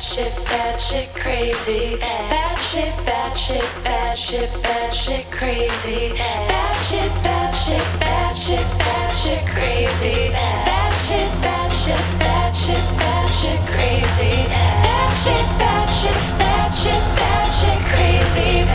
bad shit crazy. Bad shit, bad shit, bad shit, bad shit crazy. Bad shit, bad shit, bad shit, bad shit crazy. Bad shit, bad shit, bad shit, bad shit crazy. Bad shit, bad shit, bad shit, bad shit crazy.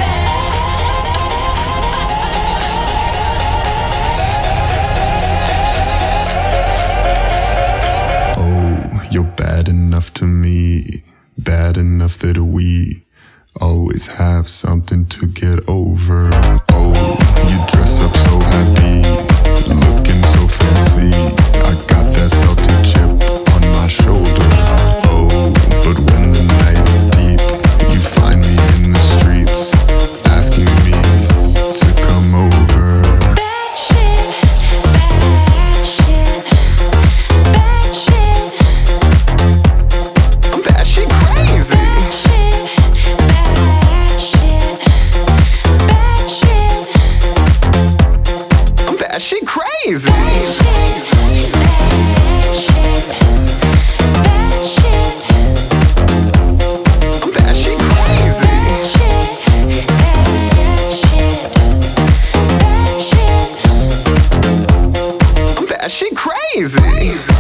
Oh, you're bad enough to me, bad enough that we always have something to get over. Oh, you dress up so happy, looking so fancy. I got that salted chip on my shoulder. Oh, but when the night is deep, you find me in the streets, asking me to come over. Bad shit, bad shit, bad shit. I'm bad shit crazy. Bad shit, bad shit, bad shit. I'm bad shit crazy. Bad shit, bad shit, bad shit. I'm bad shit crazy. Bad shit, bad shit, bad shit. I'm bad shit crazy.